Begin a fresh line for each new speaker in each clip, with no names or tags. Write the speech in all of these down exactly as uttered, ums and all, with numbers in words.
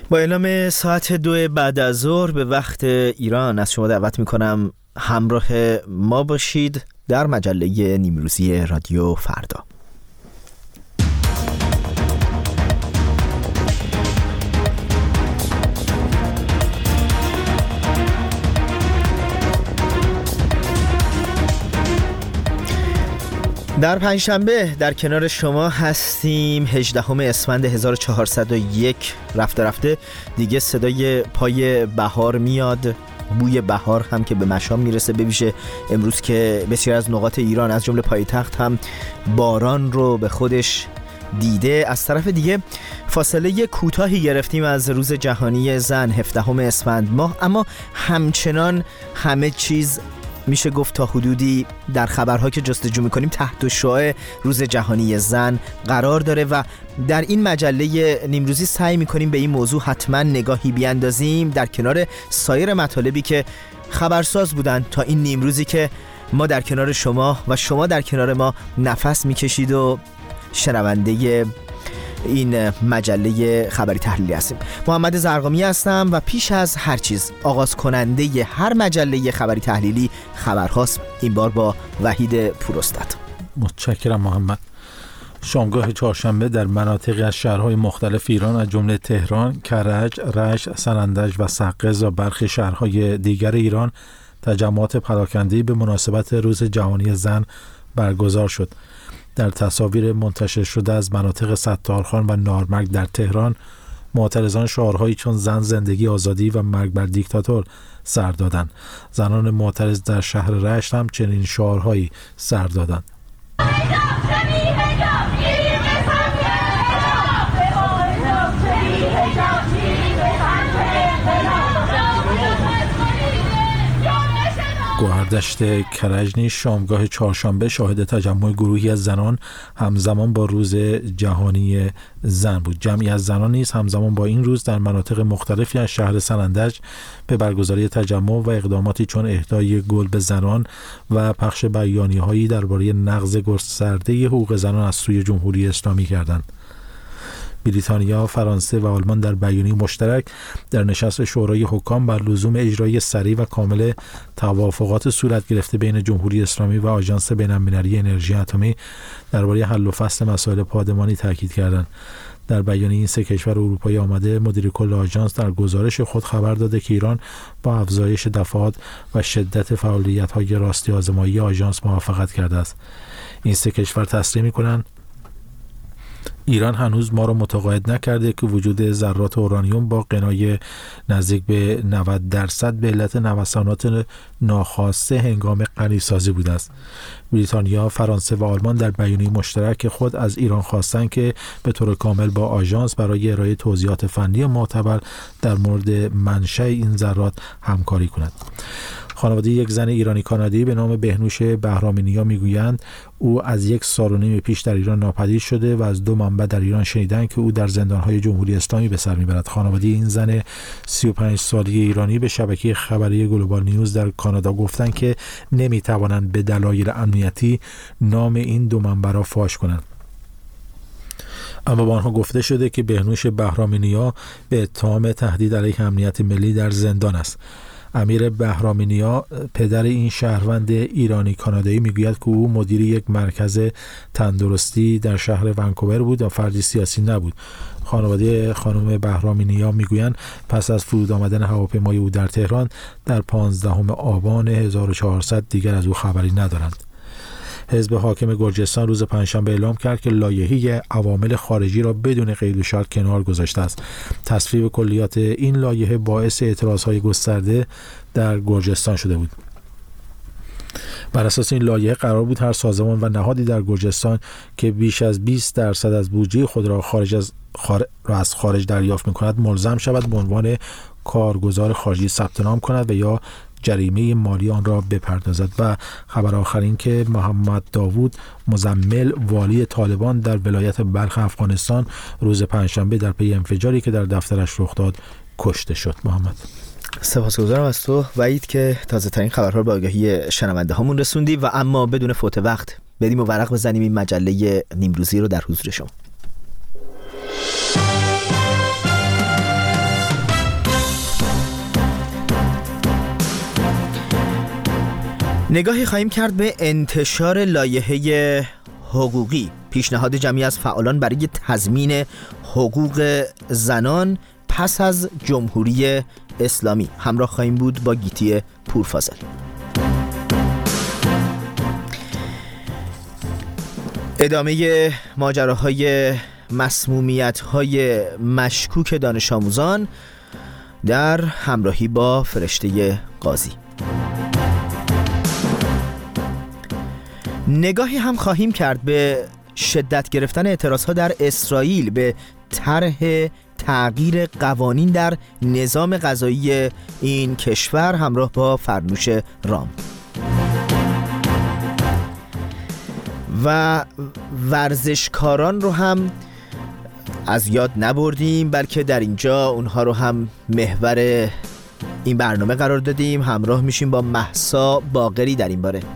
با اعلام ساعت دو بعد از ظهر به وقت ایران از شما دعوت میکنم همراه ما باشید در مجله نیمروزی رادیو فردا. در پنجشنبه در کنار شما هستیم. هجدهم اسفند هزار و چهارصد و یک رفته رفته دیگه صدای پای بهار میاد، بوی بهار هم که به مشام میرسه، به ویژه امروز که بسیار از نقاط ایران از جمله پایتخت هم باران رو به خودش دیده. از طرف دیگه فاصله کوتاهی گرفتیم از روز جهانی زن هفدهم اسفند ماه، اما همچنان همه چیز میشه گفت تا حدودی در خبرها که جستجو میکنیم تحت شعاع روز جهانی زن قرار داره و در این مجله نیمروزی سعی میکنیم به این موضوع حتما نگاهی بیاندازیم در کنار سایر مطالبی که خبرساز بودن تا این نیمروزی که ما در کنار شما و شما در کنار ما نفس میکشید و شنونده این مجله خبری تحلیلی هستیم. محمد زرقامی هستم و پیش از هر چیز آغاز کننده هر مجله خبری تحلیلی خبرهاست، این بار با وحید پوراستاد.
متشکرم محمد. شامگاه چهارشنبه در مناطقی از شهرهای مختلف ایران از جمله تهران، کرج، رشت، سنندج و سقز و برخی شهرهای دیگر ایران تجمعات پراکنده‌ای به مناسبت روز جهانی زن برگزار شد. در تصاویر منتشر شده از مناطق ستارخان و نارمرگ در تهران، معترضان شعارهایی چون زن، زندگی، آزادی و مرگ بر دیکتاتور سر دادند. زنان معترض در شهر رشت هم چنین شعارهایی سر دادند. گوهردشت کرج نیز شامگاه چهارشنبه شاهد تجمع گروهی از زنان همزمان با روز جهانی زن بود. جمعی از زنان نیز همزمان با این روز در مناطق مختلفی از شهر سنندج به برگزاری تجمع و اقداماتی چون اهدای گل به زنان و پخش بیانیه‌هایی درباره نقض گسترده حقوق زنان از سوی جمهوری اسلامی کردند. بریتانیا، فرانسه و آلمان در بیانیه مشترک در نشست شورای حکام بر لزوم اجرای سریع و کامل توافقات صورت گرفته بین جمهوری اسلامی و آژانس بین‌المللی انرژی اتمی درباره حل و فصل مسائل پادمانی تاکید کردند. در بیانیه این سه کشور اروپایی آمده مدیر کل آژانس در گزارش خود خبر داده که ایران با افزایش دفعات و شدت فعالیت‌های راستی آزمایی آژانس موافقت کرده است. این سه کشور تصریح می‌کنند ایران هنوز ما را متقاعد نکرده که وجود ذرات اورانیوم با غنای نزدیک به نود درصد به علت نوسانات ناخواسته هنگام غنیسازی بوده است. بریتانیا، فرانسه و آلمان در بیانیه مشترک خود از ایران خواستند که به طور کامل با آژانس برای ارائه توضیحات فنی معتبر در مورد منشأ این ذرات همکاری کند. خانواده یک زن ایرانی کانادایی به نام بهنوش بهرامی نیا میگویند او از یک سال و نیم پیش در ایران ناپدید شده و از دو منبع در ایران شنیدند که او در زندانهای جمهوری اسلامی به سر میبرد. خانواده این زن سی و پنج ساله ایرانی به شبکه خبری گلوبال نیوز در کانادا گفتند که نمیتوانند به دلایل امنیتی نام این دو منبع را فاش کنند. اما با آنها گفته شده که بهنوش بهرامی نیا به اتهام تهدید علیه امنیت ملی در زندان است. امیر بهرامی نیا پدر این شهروند ایرانی کانادایی میگوید که او مدیر یک مرکز تندرستی در شهر ونکوور بود و فردی سیاسی نبود. خانواده خانم بهرامی نیا میگویند پس از فرود آمدن هواپیمای او در تهران در پانزدهم آبان هزار و چهارصد دیگر از او خبری ندارند. حزب حاکم گرجستان روز پنجشنبه اعلام کرد که لایحه عوامل خارجی را بدون قید و شرط کنار گذاشته است. تصویب کلیات این لایحه باعث اعتراضهای گسترده در گرجستان شده بود. بر اساس این لایحه قرار بود هر سازمان و نهادی در گرجستان که بیش از بیست درصد از بودجه خود را خارج از خارج را از خارج دریافت می‌کند ملزم شود به عنوان کارگزار خارجی ثبت نام کند و یا جریمه مالی آن را بپردازد. و خبر آخر این که محمد داوود مزمل والی طالبان در ولایت بلخ افغانستان روز پنجشنبه در پی انفجاری که در دفترش رخ داد کشته شد. محمد
سپاسگزارم از تو وحید که تازه ترین خبرها رو به آگاهی شنونده هامون رسوندی و اما بدون فوت وقت بریم و ورق بزنیم این مجله نیمروزی رو در حضور شما. نگاهی خواهیم کرد به انتشار لایحه حقوقی، پیشنهاد جمعی از فعالان برای تضمین حقوق زنان پس از جمهوری اسلامی. همراه خواهیم بود با گیتی پورفاضل. ادامه ماجراهای مسمومیت‌های مشکوک دانش آموزان در همراهی با فرشته قاضی. نگاهی هم خواهیم کرد به شدت گرفتن اعتراضها در اسرائیل به طرح تغییر قوانین در نظام قضایی این کشور همراه با فرنوش رام. و ورزشکاران رو هم از یاد نبردیم، بلکه در اینجا اونها رو هم محور این برنامه قرار دادیم. همراه میشیم با مهسا باقری در این باره.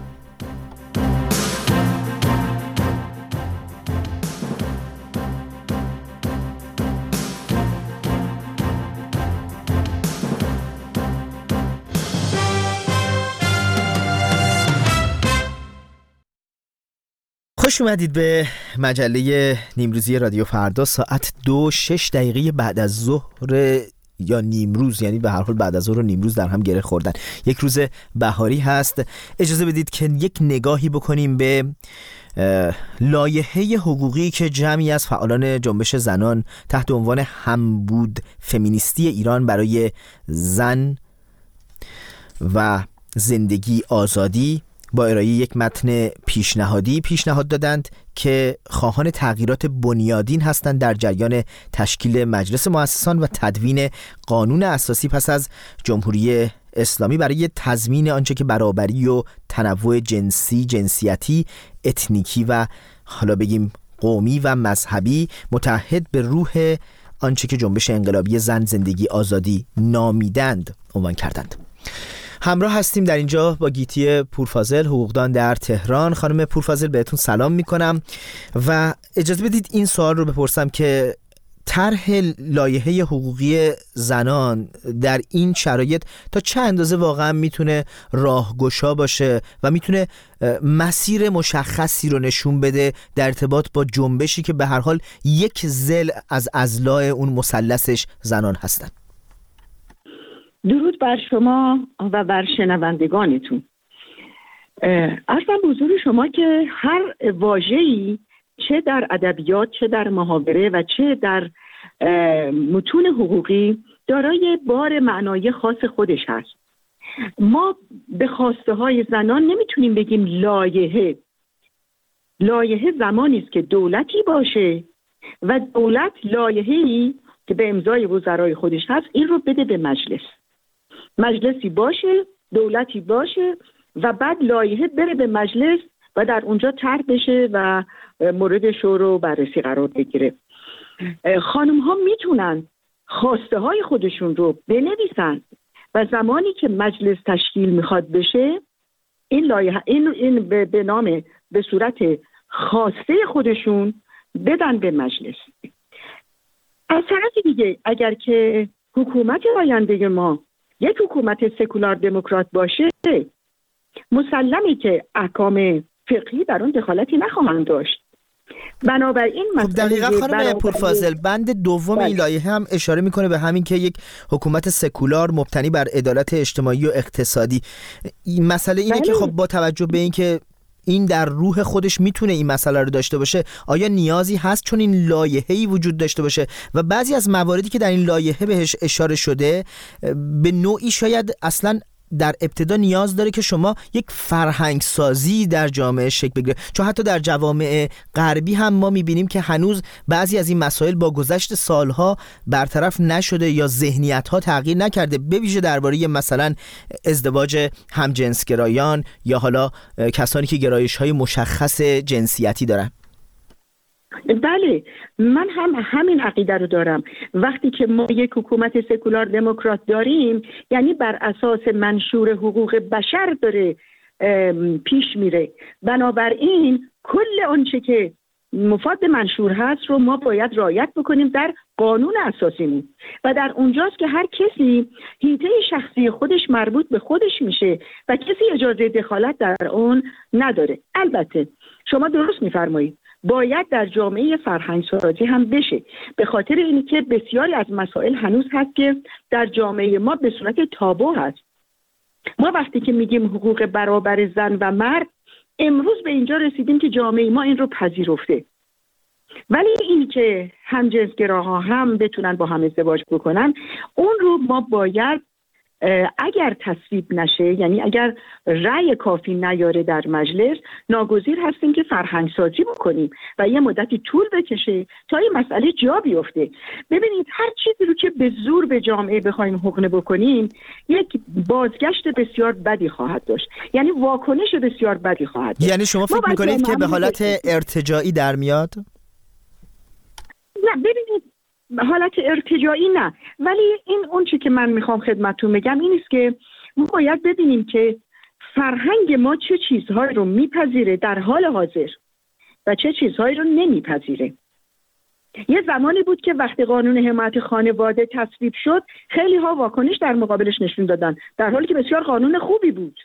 خوش اومدید به مجله نیمروزی رادیو فردا. ساعت دو شش دقیقه بعد از ظهر یا نیمروز، یعنی به هر حال بعد از ظهر و نیمروز در هم گره خوردن. یک روز بهاری هست. اجازه بدید که یک نگاهی بکنیم به لایحه حقوقی که جمعی از فعالان جنبش زنان تحت عنوان همبود فمینیستی ایران برای زن و زندگی آزادی با ارائه یک متن پیشنهادی پیشنهاد دادند که خواهان تغییرات بنیادین هستند در جریان تشکیل مجلس مؤسسان و تدوین قانون اساسی پس از جمهوری اسلامی برای تضمین آنچه که برابری و تنوع جنسی، جنسیتی، اتنیکی و حالا بگیم قومی و مذهبی متحد به روح آنچه که جنبش انقلابی زن، زندگی، آزادی نامیدند عنوان کردند. همراه هستیم در اینجا با گیتی پورفاضل، حقوقدان در تهران. خانم پورفاضل بهتون سلام میکنم و اجازه بدید این سوال رو بپرسم که طرح لایحه حقوقی زنان در این شرایط تا چه اندازه واقعا میتونه راهگشا باشه و میتونه مسیر مشخصی رو نشون بده در ارتباط با جنبشی که به هر حال یک ضلع از اضلاع اون مثلثش زنان هستن.
درود بر شما و بر شنوندگانتون. عرضم به حضور شما که هر واژه‌ای چه در ادبیات، چه در محاوره و چه در متون حقوقی دارای بار معنای خاص خودش هست. ما به خواسته های زنان نمیتونیم بگیم لایحه. لایحه زمانی است که دولتی باشه و دولت لایحه‌ای که به امضای وزرای خودش هست این رو بده به مجلس. مجلسی باشه، دولتی باشه و بعد لایحه بره به مجلس و در اونجا طرح بشه و مورد شور و بررسی قرار بگیره. خانم ها میتونن خواسته های خودشون رو بنویسن و زمانی که مجلس تشکیل میخواد بشه این لایحه این, این به, به نام به صورت خواسته خودشون بدن به مجلس. از طرف دیگه اگر که حکومت آینده ما یک حکومت سکولار دموکرات باشه، مسلمه که احکام فقهی در اون دخالتی نخواهند داشت. بنابراین
خب دقیقاً خانم پورفاضل بند دوم این لایحه هم اشاره میکنه به همین که یک حکومت سکولار مبتنی بر عدالت اجتماعی و اقتصادی. این مسئله اینه که خب با توجه به این که این در روح خودش میتونه این مسئله رو داشته باشه، آیا نیازی هست چون این لایحه‌ای وجود داشته باشه؟ و بعضی از مواردی که در این لایحه بهش اشاره شده به نوعی شاید اصلاً در ابتدا نیاز داره که شما یک فرهنگ سازی در جامعه شکل بگیره، چون حتی در جوامع غربی هم ما میبینیم که هنوز بعضی از این مسائل با گذشت سالها برطرف نشده یا ذهنیت‌ها تغییر نکرده، به ویژه درباره مثلا ازدواج همجنسگرایان یا حالا کسانی که گرایش‌های مشخص جنسیتی دارن.
بله، من هم همین عقیده رو دارم. وقتی که ما یک حکومت سکولار دموکرات داریم یعنی بر اساس منشور حقوق بشر داره پیش میره. بنابراین کل آنچه که مفاد منشور هست رو ما باید رعایت بکنیم در قانون اساسیمون و در اونجاست که هر کسی حیطه شخصی خودش مربوط به خودش میشه و کسی اجازه دخالت در اون نداره. البته شما درست میفرمایید باید در جامعه فرهنگ سازی هم بشه، به خاطر اینکه بسیاری از مسائل هنوز هست که در جامعه ما به صورت تابو هست. ما وقتی که میگیم حقوق برابر زن و مرد، امروز به اینجا رسیدیم که جامعه ما این رو پذیرفته، ولی این که همجنسگراها هم بتونن با هم ازدواج بکنن، اون رو ما باید اگر تصویب نشه، یعنی اگر رأی کافی نیاره در مجلس، ناگزیر هستیم که فرهنگ سازی بکنیم و یه مدتی طول بکشه تا این مسئله جا بیفته. ببینید هر چیزی رو که به زور به جامعه بخوایم حقنه بکنیم، یک بازگشت بسیار بدی خواهد داشت، یعنی واکنش بسیار بدی خواهد داشت.
یعنی شما فکر میکنید که به حالت ارتجاعی در میاد؟
نه ببینید حالت ارتجاعی نه، ولی این اون چی که من میخوام خدمتتون بگم این است که ما باید ببینیم که فرهنگ ما چه چیزهایی رو میپذیره در حال حاضر و چه چیزهایی رو نمیپذیره. یه زمانی بود که وقتی قانون حمایت خانواده تصویب شد، خیلی ها واکنش در مقابلش نشون دادن، در حالی که بسیار قانون خوبی بود،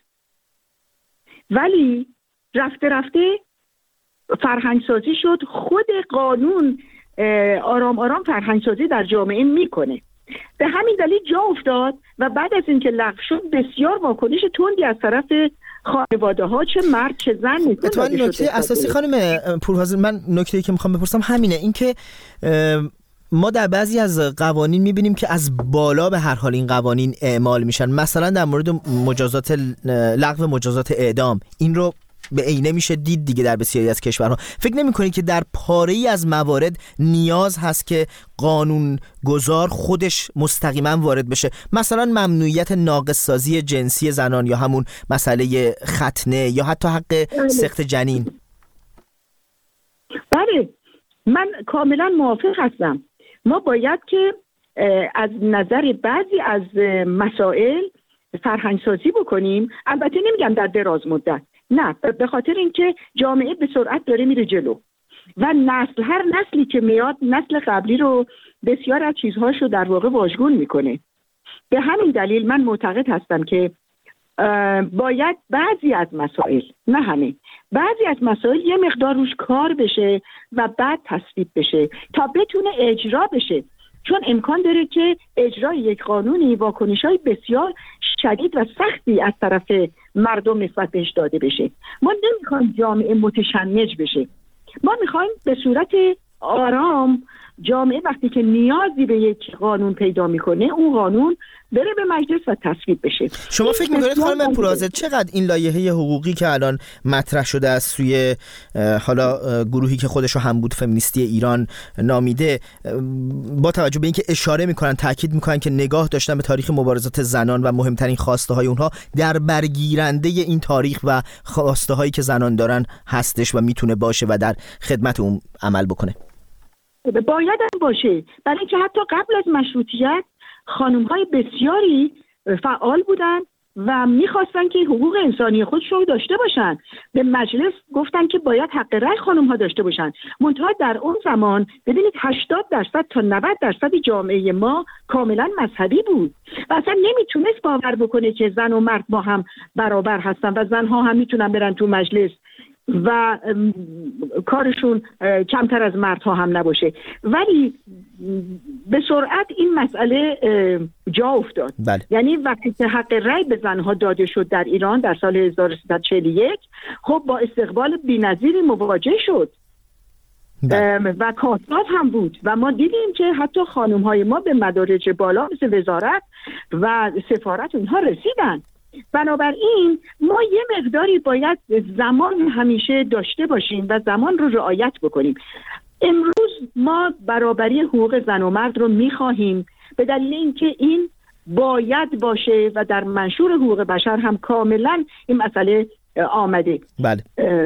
ولی رفته رفته فرهنگ سازی شد. خود قانون آرام آرام فرهنگ سازی در جامعه میکنه، به همین دلیل جا افتاد و بعد از اینکه لغو شد بسیار واکنش تندی از طرف خانواده ها، چه مرد چه زن نشون داده شد.
نکته اساسی خانم پورحاضر، من نکته‌ای که میخوام بپرسم همینه، اینکه ما در بعضی از قوانین میبینیم که از بالا به هر حال این قوانین اعمال میشن، مثلا در مورد مجازات لغو مجازات اعدام، این رو به عینه میشه دید دیگه در بسیاری از کشورها. فکر نمی‌کنید که در پاره‌ای از موارد نیاز هست که قانون گذار خودش مستقیما وارد بشه؟ مثلا ممنوعیت ناقص‌سازی جنسی زنان، یا همون مسئله ختنه، یا حتی حق سقط جنین.
بله من کاملا موافق هستم. ما باید که از نظر بعضی از مسائل فرهنگ سازی بکنیم، البته نمیگم در دراز مدت، نه، به خاطر اینکه جامعه به سرعت داره میره جلو و نسل هر نسلی که میاد نسل قبلی رو بسیار از چیزهاشو در واقع واژگون میکنه. به همین دلیل من معتقد هستم که باید بعضی از مسائل، نه همه، بعضی از مسائل یه مقدار روش کار بشه و بعد تصویب بشه تا بتونه اجرا بشه، چون امکان داره که اجرای یک قانونی واکنش‌های بسیار شدید و سختی از طرف مردم نسبت بهش داده بشه. ما نمیخوایم جامعه متشنج بشه، ما میخوایم به صورت آرام جامعه وقتی که نیازی به یک قانون پیدا میکنه، اون قانون بره به مجلس و تصویب بشه.
شما فکر میکنید خانم پورحاضر چقدر این لایحه حقوقی که الان مطرح شده از سوی حالا گروهی که خودش رو همبود فمینیستی ایران نامیده، با توجه به اینکه اشاره میکنن، تاکید میکنن که نگاه داشتن به تاریخ مبارزات زنان و مهمترین خواسته های اونها در برگیرنده این تاریخ و خواسته هایی که زنان دارن هستش و میتونه باشه و در خدمت اون عمل بکنه؟
باید هم باشه، برای اینکه حتی قبل از مشروطیت خانم‌های بسیاری فعال بودن و میخواستن که حقوق انسانی خودشون رو داشته باشن. به مجلس گفتن که باید حق رأی خانم‌ها داشته باشن. منتها در اون زمان ببینید هشتاد درصد تا نود درصد جامعه ما کاملا مذهبی بود و اصلا نمیتونست باور بکنه که زن و مرد با هم برابر هستن و زنها هم میتونن برن تو مجلس و کارشون کمتر از مردها هم نباشه. ولی به سرعت این مسئله جا افتاد.
بله.
یعنی وقتی که حق رأی به زنها داده شد در ایران در سال هزار و سیصد و چهل و یک، خب با استقبال بی‌نظیری مواجه شد. بله. و کاتبات هم بود و ما دیدیم که حتی خانم‌های ما به مدارج بالا مثل وزارت و سفارت اونها رسیدن. بنابراین ما یه مقداری باید زمان همیشه داشته باشیم و زمان رو رعایت بکنیم. امروز ما برابری حقوق زن و مرد رو میخواهیم به دلیل اینکه این باید باشه و در منشور حقوق بشر هم کاملا این مسئله آمده.
بله.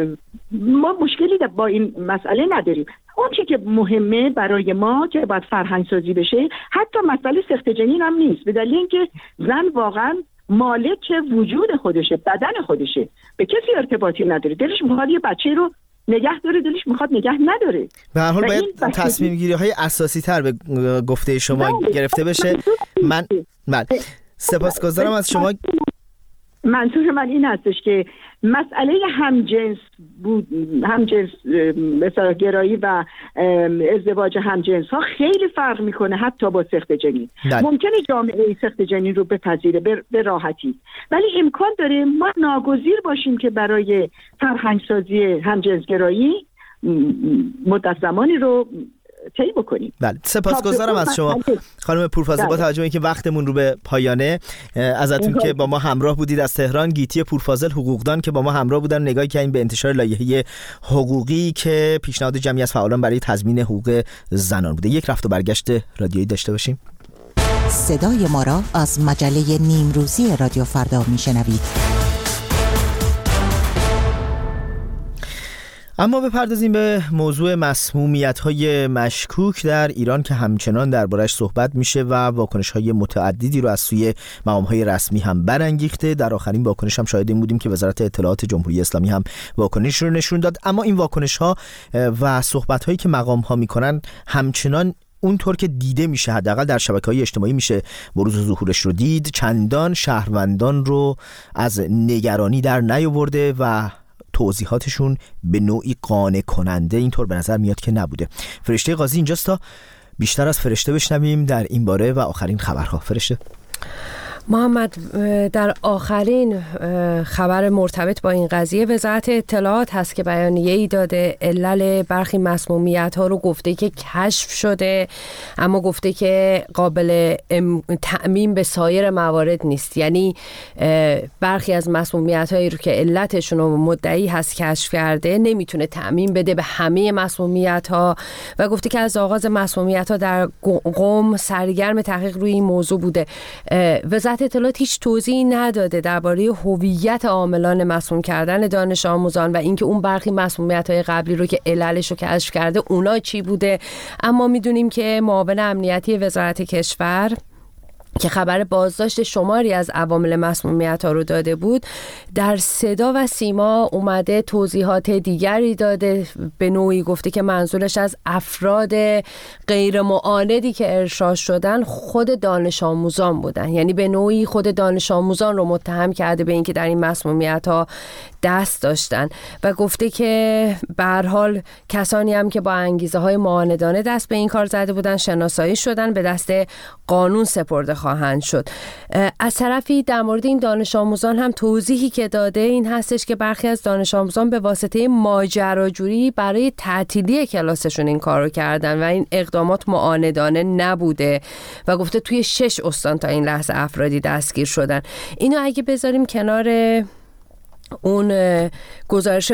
ما مشکلی با این مسئله نداریم. اون چی که مهمه برای ما که باید فرهنگ سازی بشه، حتی مسئله سقط جنین هم نیست، به دلیل اینکه زن واقعا مالک وجود خودشه، بدن خودشه، به کسی ارتباطی نداره. دلش میخواد یه بچه رو نگه داره دلش میخواد نگه نداره.
به هر حال
و
باید
این
تصمیم گیری های اساسی تر به گفته شما
بله.
گرفته بشه. من من سپاسگزارم از شما.
منظور من این هستش که مسئله همجنس بود، همجنس مثلا گرایی و ازدواج همجنس ها خیلی فرق میکنه حتی با سخت جنین.
بله.
ممکنه جامعه سخت جنین رو بپذیره به راحتی، ولی امکان داره ما ناگزیر باشیم که برای فرهنگ سازی همجنس گرایی مدت زمانی رو طی بکنیم.
بله، سپاسگزارم از شما خانم پورفازل. با توجه به اینکه وقتمون رو به پایانه، ازتون که با ما همراه بودید. از تهران گیتی پورفازل حقوقدان که با ما همراه بودن نگاهی کردیم به انتشار لایحه حقوقی که پیشنهاد جمعی از فعالان برای تضمین حقوق زنان بوده. یک رفت و برگشت رادیویی داشته باشیم.
صدای ما را از مجله نیمروزی رادیو فردا میشنوید.
اما بپردازیم به موضوع مسمومیت‌های مشکوک در ایران که همچنان دربارش صحبت میشه و واکنش‌های متعددی رو از سوی مقام‌های رسمی هم برانگیخته. در آخرین واکنش هم شاهد این بودیم که وزارت اطلاعات جمهوری اسلامی هم واکنش رو نشون داد. اما این واکنش‌ها و صحبت‌هایی که مقام‌ها میکنن همچنان اونطور که دیده میشه، حداقل در شبکه‌های اجتماعی میشه بروز و ظهورش رو دید، چندان شهروندان رو از نگرانی در نیاورده و توضیحاتشون به نوعی قانع کننده اینطور به نظر میاد که نبوده. فرشته قاضی اینجاست تا بیشتر از فرشته بشنویم در این باره و آخرین خبرها. فرشته.
محمد، در آخرین خبر مرتبط با این قضیه وزارت اطلاعات هست که بیانیه‌ای داده. علل برخی مسمومیت‌ها رو گفته که کشف شده، اما گفته که قابل تعمیم به سایر موارد نیست. یعنی برخی از مسمومیت‌هایی رو که علتشون رو مدعی هست کشف کرده نمیتونه تعمیم بده به همه مسمومیت‌ها و گفته که از آغاز مسمومیت‌ها در قم سرگرم تحقیق روی این موضوع بوده. وزارت اطلاعات هیچ توضیحی نداده درباره هویت عاملان مسموم کردن دانش آموزان و اینکه اون برخی مسمومیت‌های قبلی رو که عللش رو کشف کرده اونا چی بوده. اما میدونیم که معاون امنیتی وزارت کشور که خبر بازداشت شماری از عوامل مسمومیت ها رو داده بود، در صدا و سیما اومده توضیحات دیگری داده. به نوعی گفته که منظورش از افراد غیر معاندی که ارشاد شدن خود دانش آموزان بودن. یعنی به نوعی خود دانش آموزان رو متهم کرده به اینکه در این مسمومیت ها دست داشتن و گفته که به هر حال کسانی هم که با انگیزه های معاندانه دست به این کار زده بودن شناسایی شدن، به دست قانون سپرده خواهند شد. از طرفی در مورد این دانش آموزان هم توضیحی که داده این هستش که برخی از دانش آموزان به واسطه ماجراجویی برای تعطیلی کلاسشون این کارو کردن و این اقدامات معاندانه نبوده و گفته توی شش استان تا این لحظه افرادی دستگیر شدن. اینو اگه بذاریم کنار اون گزارش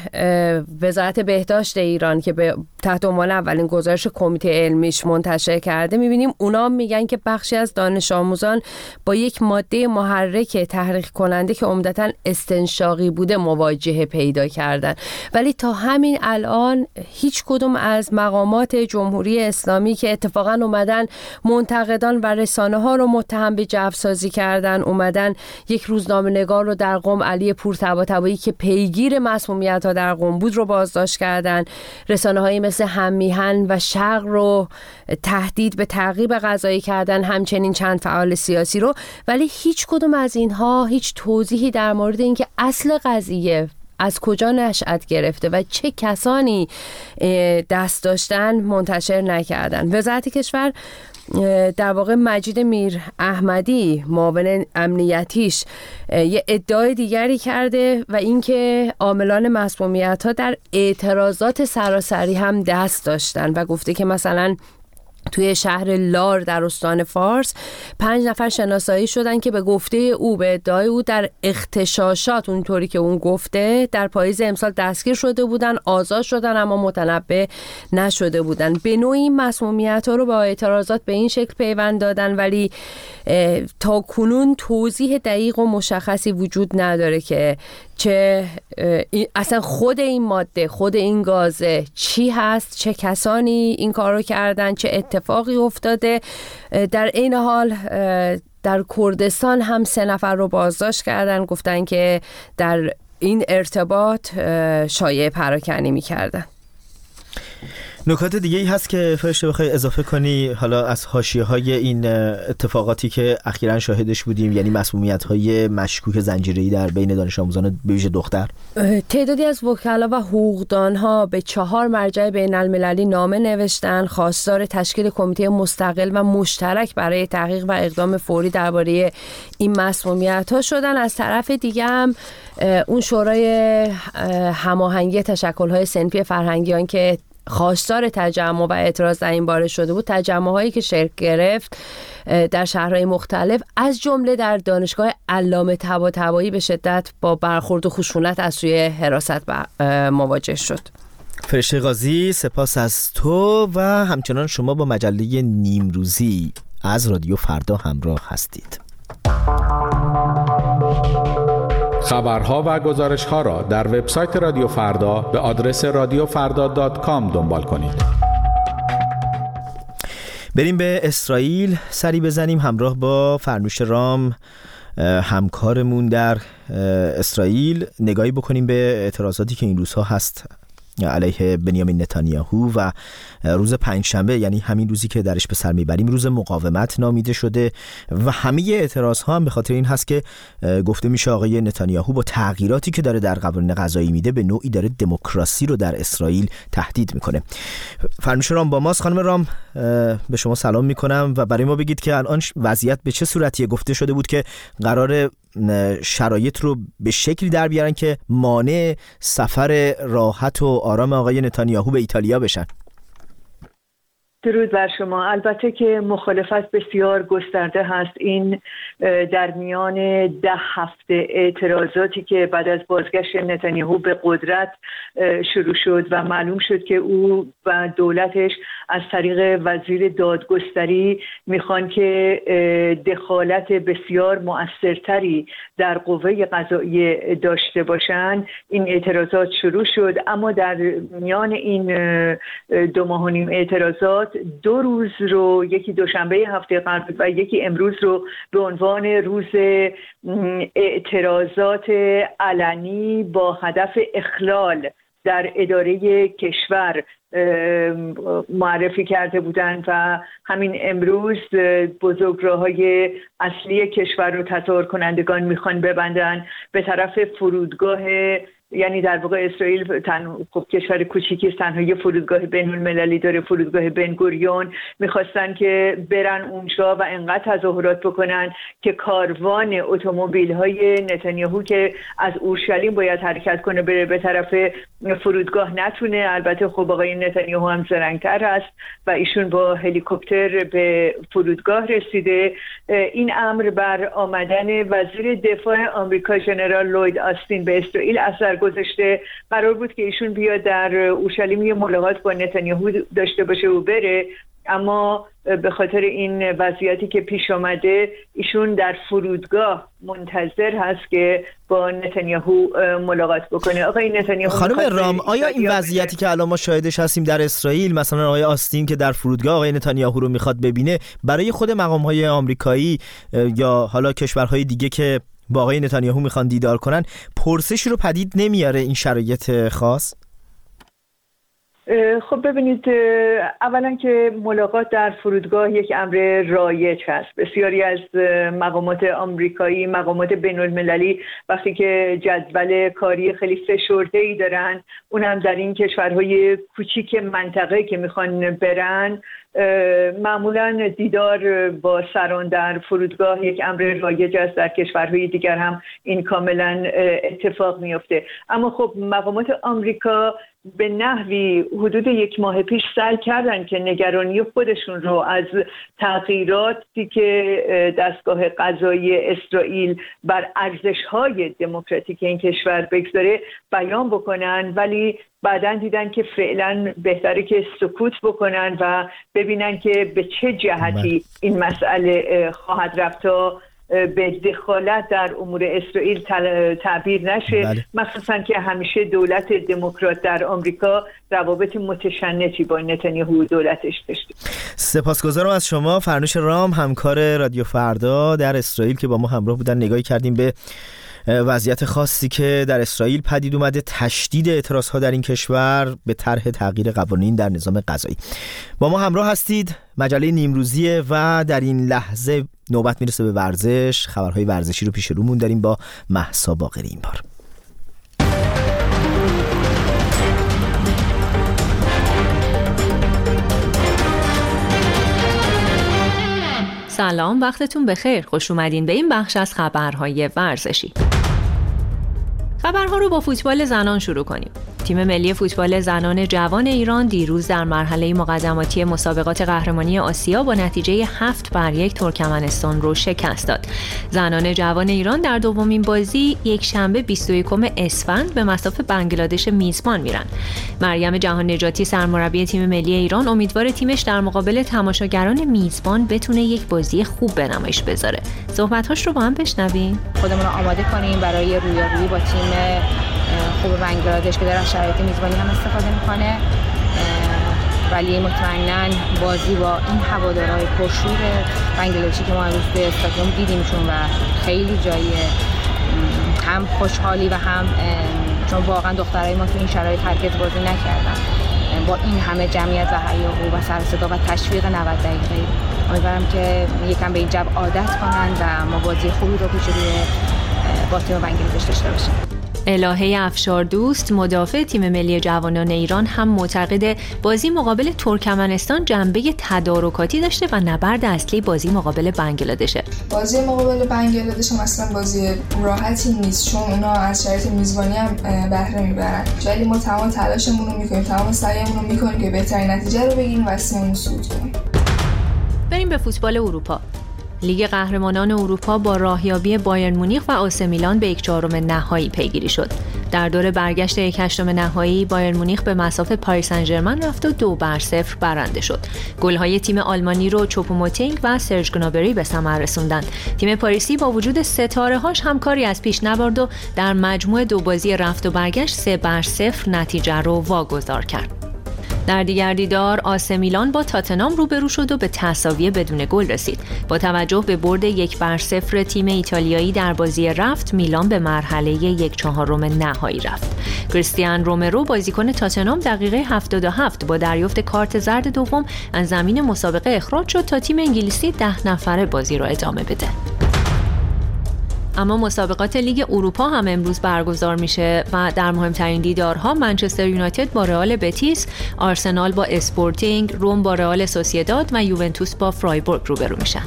وزارت بهداشت ایران که به تحت عنوان اولین گزارش کمیته علمیش منتشر کرده، میبینیم اونا میگن که بخشی از دانش آموزان با یک ماده محرک تحریک کننده که عمدتاً استنشاقی بوده مواجهه پیدا کردن. ولی تا همین الان هیچ کدوم از مقامات جمهوری اسلامی که اتفاقاً اومدن منتقدان و رسانه ها رو متهم به جعف‌سازی کردن، اومدن یک روزنامه‌نگار رو در قم، علی پورطباطبایی که پیگیر مسمومیت ها در قم بود رو بازداشت کردن، رسانه هایی مثل هممیهن و شرق رو تهدید به تعقیب قضایی کردن، همچنین چند فعال سیاسی رو. ولی هیچ کدوم از اینها هیچ توضیحی در مورد اینکه اصل قضیه از کجا نشأت گرفته و چه کسانی دست داشتن منتشر نکردن. وزارت کشور در واقع مجید میر احمدی معاون امنیتیش یه ادعای دیگری کرده و اینکه عاملان مسمومیت ها در اعتراضات سراسری هم دست داشتن و گفته که مثلا توی شهر لار در استان فارس پنج نفر شناسایی شدن که به گفته او، به ادعای او، در اغتشاشات اونطوری که اون گفته در پاییز امسال دستگیر شده بودن، آزاد شدن اما متنبه نشده بودن. به نوعی مسمومیت ها رو با اعتراضات به این شکل پیوند دادن، ولی تا کنون توضیح دقیق و مشخصی وجود نداره که چه اصلا خود این ماده، خود این گازه چی هست، چه کسانی این کار رو کردن، چه اتفاقی افتاده. در این حال در کردستان هم سه نفر رو بازداشت کردن، گفتن که در این ارتباط شایعه پراکنی می‌کردن.
نکات دیگه ای هست که فرشته بخوای اضافه کنی حالا از حاشیه‌های این اتفاقاتی که اخیراً شاهدش بودیم، یعنی مسمومیت‌های مشکوک زنجیره‌ای در بین دانش آموزان به ویژه دختر؟
تعدادی از وکلا و حقوقدانها به چهار مرجع بین‌المللی نامه نوشتن، خواستار تشکیل کمیته مستقل و مشترک برای تحقیق و اقدام فوری درباره این مسمومیت‌ها شدن. از طرف دیگه هم اون شورای هماهنگی تشکل‌های صنفی فرهنگیان که خواستار تجمع و اعتراض در این باره شده بود، تجمع‌هایی که شکل گرفت در شهرهای مختلف از جمله در دانشگاه علامه طباطبایی به شدت با برخورد و خشونت از سوی حراست مواجه شد.
فرشته قاضی، سپاس از تو و همچنان شما با مجله نیمروزی از رادیو فردا همراه هستید.
خبرها و گزارش‌ها را در وبسایت رادیو فردا به آدرس رادیو فردا دات کام دنبال کنید.
بریم به اسرائیل سری بزنیم همراه با فرنوش رام همکارمون در اسرائیل، نگاهی بکنیم به اعتراضاتی که این روزها هست علیه بنیامین نتانیاهو و روز پنجشنبه، یعنی همین روزی که درش به سر میبریم روز مقاومت نامیده شده و همه اعتراض ها هم به خاطر این هست که گفته میشه آقای نتانیاهو با تغییراتی که داره در قوانین قضایی میده به نوعی داره دموکراسی رو در اسرائیل تهدید میکنه. فرنوش رام با ماست. خانم رام، به شما سلام میکنم و برای ما بگید که الان وضعیت به چه صورتیه؟ گفته شده بود که قرار شرایط رو به شکلی در بیارن که مانع سفر راحت و آرام آقای نتانیاهو به ایتالیا بشن.
درود بر شما. البته که مخالفت بسیار گسترده هست. این در میان ده هفته اعتراضاتی که بعد از بازگشت نتانیاهو به قدرت شروع شد و معلوم شد که او و دولتش از طریق وزیر دادگستری میخوان که دخالت بسیار مؤثرتری در قوه قضاییه داشته باشند، این اعتراضات شروع شد. اما در میان این دو ماه و نیم اعتراضات دو روز رو، یکی دوشنبه هفته قبل و یکی امروز رو به عنوان روز اعتراضات علنی با هدف اخلال در اداره کشور معرفی کرده بودند و همین امروز بزرگراه‌های اصلی کشور رو تظاهر کنندگان میخوان ببندن به طرف فرودگاه، یعنی در واقع اسرائیل تن... خب کشور کوچیکی است، تنها یه فرودگاه بین المللی داره، فرودگاه بن گوریون. میخواستن که برن اونجا و انقدر تظاهرات بکنن که کاروان اتومبیل‌های نتانیاهو که از اورشلیم باید حرکت کنه بره به طرف فرودگاه نتونه. البته خب آقای نتانیاهو هم زرنگ‌تر هست و ایشون با هلیکوپتر به فرودگاه رسیده. این امر بر آمدن وزیر دفاع آمریکا ژنرال لوید آستین به اسرائیل اثر گذاشته. قرار بود که ایشون بیاد در اورشلیم یه ملاقات با نتانیاهو داشته باشه و بره، اما به خاطر این وضعیتی که پیش آمده ایشون در فرودگاه منتظر هست که با نتانیاهو ملاقات بکنه. آقای نتانیاهو
خانم رام، آیا این وضعیتی که الان ما شاهدش هستیم در اسرائیل، مثلا آقای آستین که در فرودگاه آقای نتانیاهو رو میخواد ببینه، برای خود مقام‌های آمریکایی یا حالا کشورهای دیگه که با آقای نتانیاهو میخوان دیدار کنن پرسش رو پدید نمیاره این شرایط خاص؟
خب ببینید، اولا که ملاقات در فرودگاه یک امر رایج هست. بسیاری از مقامات آمریکایی، مقامات بین المللی وقتی که جدول کاری خیلی فشرده‌ای دارن، اونم در این کشورهای کوچیک منطقه که میخوان برن، معمولا دیدار با سران در فرودگاه یک امر رایج است. در کشورهای دیگر هم این کاملا اتفاق میفته. اما خب مقامات آمریکا به نحوی حدود یک ماه پیش سعی کردن که نگرانی خودشون رو از تغییراتی که دستگاه قضایی اسرائیل بر ارزش‌های دموکراتیک این کشور بگذاره بیان بکنن، ولی بعداً دیدن که فعلا بهتره که سکوت بکنن و ببینن که به چه جهتی این مسئله خواهد رفت تا به دخالت در امور اسرائیل تعبیر نشه. بله. مخصوصا که همیشه دولت دموکرات در آمریکا روابط متشنجی با نتانیاهو دولتش داشته.
سپاسگزارم از شما فرنوش رام، همکار رادیو فردا در اسرائیل که با ما همراه بودن. نگاهی کردیم به وضعیت خاصی که در اسرائیل پدید اومده، تشدید اعتراضها در این کشور به طرح تغییر قوانین در نظام قضایی. با ما همراه هستید، مجله نیمروزیه و در این لحظه نوبت میرسه به ورزش. خبرهای ورزشی رو پیش رومون داریم با مهسا باقری این بار.
سلام، وقتتون بخیر. خوش اومدین به این بخش از خبرهای ورزشی. خبرها رو با فوتبال زنان شروع کنیم. تیم ملی فوتبال زنان جوان ایران دیروز در مرحله مقدماتی مسابقات قهرمانی آسیا با نتیجه هفت بر یک ترکمنستان رو شکست داد. زنان جوان ایران در دومین بازی یک شنبه بیست و یکم اسفند به مصاف بنگلادش میزبان میرن. مریم جهان نجاتی سرمربی تیم ملی ایران امیدوار تیمش در مقابل تماشاگران میزبان بتونه یک بازی خوب به نمایش بذاره. صحبت‌هاش رو با هم بشنویم.
خودمون رو آماده کنیم برای رویارویی با تیم خوب بنگلادش که در شرایط میزبانی هم استفاده میکنه، ولی مطمئناً بازی با این هوادارهای پرشور بنگلادشی که ما امروز به استادیوم دیدیمشون و خیلی جای هم خوشحالی و هم چون واقعا دخترای ما تو این شرایط هرگز بازی نکردن، با این همه جمعیت و هیاهو و سر صدا و تشویق نود دقیقه، امیدوارم که یکم به این جو عادت کنن و ما بازی خوبی رو پیش روی با تیم بنگلادش داشته باشیم.
الهه افشاردوست مدافع تیم ملی جوانان ایران هم معتقد بازی مقابل ترکمنستان جنبه تدارکاتی داشته و نبرد اصلی بازی مقابل بنگلادشه.
بازی مقابل بنگلادش هم اصلا بازی راحتی نیست، چون اونا از شرایط میزبانی هم بهره میبرن. ولی ما تمام تلاشمون رو میکنیم، تمام سعیمون رو میکنیم که بهترین نتیجه رو بگیریم و تیممون صعود کنیم.
بریم به فوتبال اروپا. لیگ قهرمانان اروپا با راهیابی بایرن مونیخ و آ سی میلان به یک چهارم نهایی پیگیری شد. در دور برگشت یک هشتم نهایی بایرن مونیخ به مصاف پاریس سن ژرمن رفت و دو بر صفر برنده شد. گل‌های تیم آلمانی رو چوپوموتینگ و سرژ گنابری به ثمر رسوندند. تیم پاریسی با وجود ستاره‌هاش هم کاری از پیش نبرد و در مجموع دو بازی رفت و برگشت سه بر صفر نتیجه رو واگذار کرد. در دیگر دیدار آ سی میلان با تاتنهام روبرو شد و به تساوی بدون گل رسید. با توجه به برد یک بر صفر تیم ایتالیایی در بازی رفت، میلان به مرحله یک چهارم نهایی رفت. کریستیان رومرو بازیکن تاتنهام دقیقه هفتاد و هفت با دریافت کارت زرد دوم از زمین مسابقه اخراج شد تا تیم انگلیسی ده نفره بازی را ادامه بده. اما مسابقات لیگ اروپا هم امروز برگزار میشه و در مهمترین دیدارها منچستر یونایتد با رئال بتیس، آرسنال با اسپورتینگ، روم با رئال سوسییداد و یوونتوس با فرایبورگ روبرو میشن.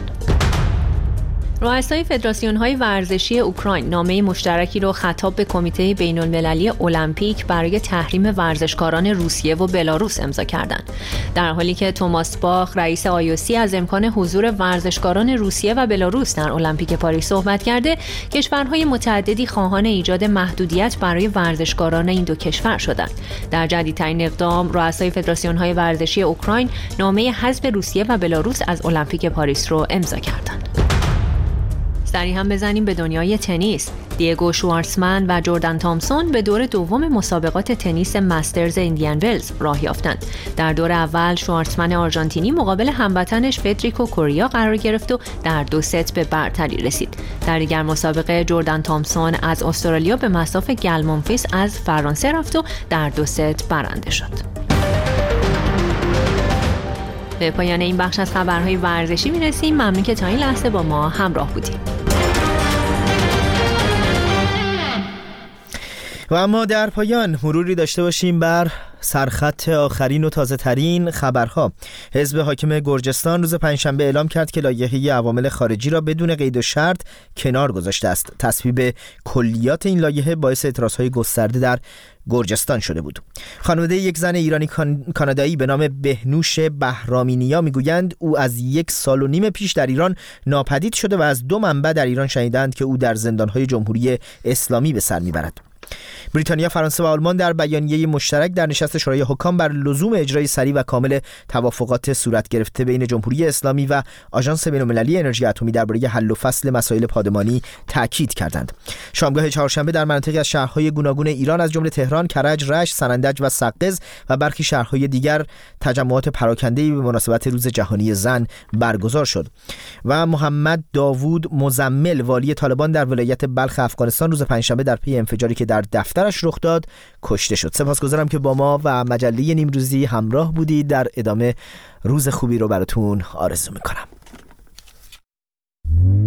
رؤسای فدراسیون‌های ورزشی اوکراین نامه مشترکی رو خطاب به کمیته بین‌المللی المپیک برای تحریم ورزشکاران روسیه و بلاروس امضا کردند. در حالی که توماس باخ رئیس آی او سی از امکان حضور ورزشکاران روسیه و بلاروس در المپیک پاریس صحبت کرده، کشورهای متعددی خواهان ایجاد محدودیت برای ورزشکاران این دو کشور شدند. در جدیدترین اقدام، رؤسای فدراسیون‌های ورزشی اوکراین نامه حذف روسیه و بلاروس از المپیک پاریس رو امضا کردند. سری هم بزنیم به دنیای تنیس. دیگو شوارتزمن و جردن تامسون به دور دوم مسابقات تنیس مسترز ایندیان ولز راه یافتند. در دور اول شوارتزمن آرژانتینی مقابل هموطنش فدریکو کوریا قرار گرفت و در دو ست به برتری رسید. در دیگر مسابقه جردن تامسون از استرالیا به مصاف گلمونفیس از فرانسه رفت و در دو ست برنده شد. به پایان این بخش از خبرهای ورزشی میرسیم. ممنون که تا این لحظه با ما همراه بودیم.
و اما در پایان مروری داشته باشیم بر سرخط آخرین و تازه ترین خبرها. حزب حاکم گرجستان روز پنجشنبه اعلام کرد که لایحه عوامل خارجی را بدون قید و شرط کنار گذاشته است. تصویب کلیات این لایحه باعث اعتراضهای گسترده در گرجستان شده بود. خانواده یک زن ایرانی کانادایی به نام بهنوش بهرامینیا میگویند او از یک سال و نیم پیش در ایران ناپدید شده و از دو منبع در ایران شنیدند که او در زندانهای جمهوری اسلامی به سر میبرد. بریتانیا، فرانسه و آلمان در بیانیه مشترک در نشست شورای حکام بر لزوم اجرای سریع و کامل توافقات صورت گرفته بین جمهوری اسلامی و آژانس بین‌المللی انرژی اتمی درباره حل و فصل مسائل پادمانی تاکید کردند. شامگاه چهارشنبه در مناطقی از شهرهای گوناگون ایران از جمله تهران، کرج، رشت، سنندج و سقز و برخی شهرهای دیگر تجمعات پراکنده‌ای به مناسبت روز جهانی زن برگزار شد. و محمد داوود مزمل، والی طالبان در ولایت بلخ افغانستان، روز پنجشنبه در پی انفجاری که در دفترش رخ داد کشته شد. سپاسگزارم که با ما و مجله نیمروزی همراه بودید. در ادامه روز خوبی رو براتون آرزو میکنم.